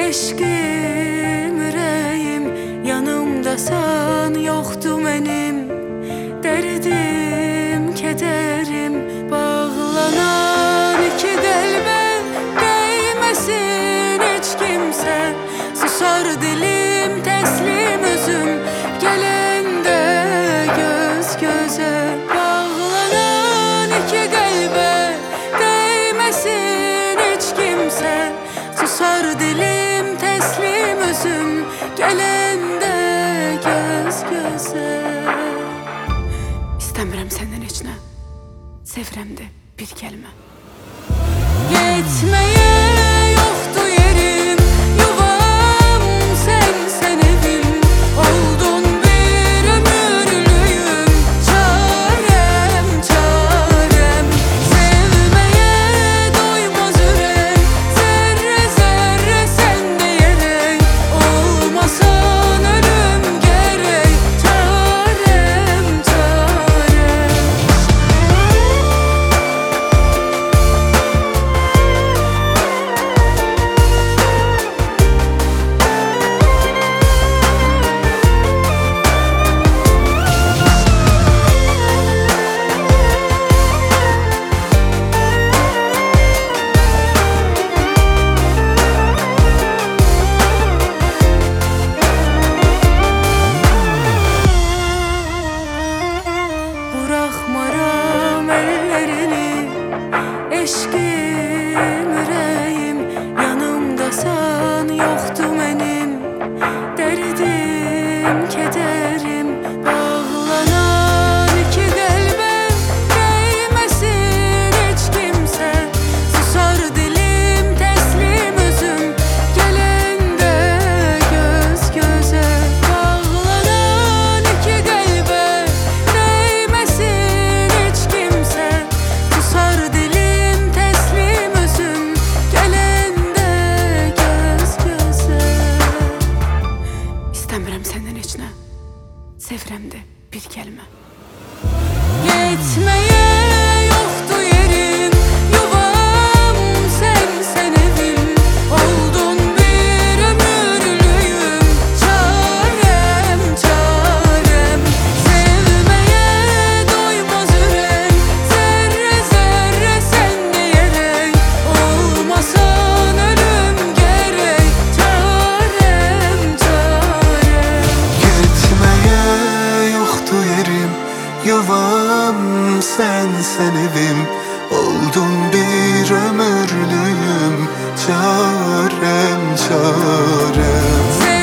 Eşkim, ürəyim, yanımdasan, yoxdur mənim. Dərdim, kədərim, bağlanan iki qəlbə dəyməsin heç kimsə. Susar dilim, təslim özüm, gələndə göz gözə. Bağlanan iki qəlbə dəyməsin heç kimsə. Susar dilim, təslim özüm, gələndə göz gözə. İstəmirəm səndən heç nə, sevirəm də bir kəlmə. Getməyə yoxdur yerim, yuvam sən evim. Oldun bir ömürlüyüm, çarəm, çarəm. Sevməyə doymaz ürək, zərrə zərrə səndə yerək. Olmasan ölüm gərək, çarəm, çarəm. Bırakmaram ellerini, eşkim, ürəyim, yanımdasan, yoxdur mənim. Dərdim, kədərim, bağlanan iki qəlbə dəyməsin heç kimsə. Susar dilim, təslim özüm, gələndə göz gözə. Bağlanan iki qəlbə dəyməsin heç kimsə. Susar dilim, təslim özüm, gələndə göz gözə. İstəmirəm səndən heç nə, sevirəm də bir kəlmə. Getməyə yoxdur yerim, yuvam sən evim. Oldun bir ömürlüyüm, çarəm, çarəm. Sevməyə doymaz ürək, zərrə zərrə səndə yerək. Olmasan ölüm gərək, çarəm, çarəm. Getməyə yoxdur yerim, yuvam sən evim. Oldun bir ömürlüyüm, çarəm, çarəm.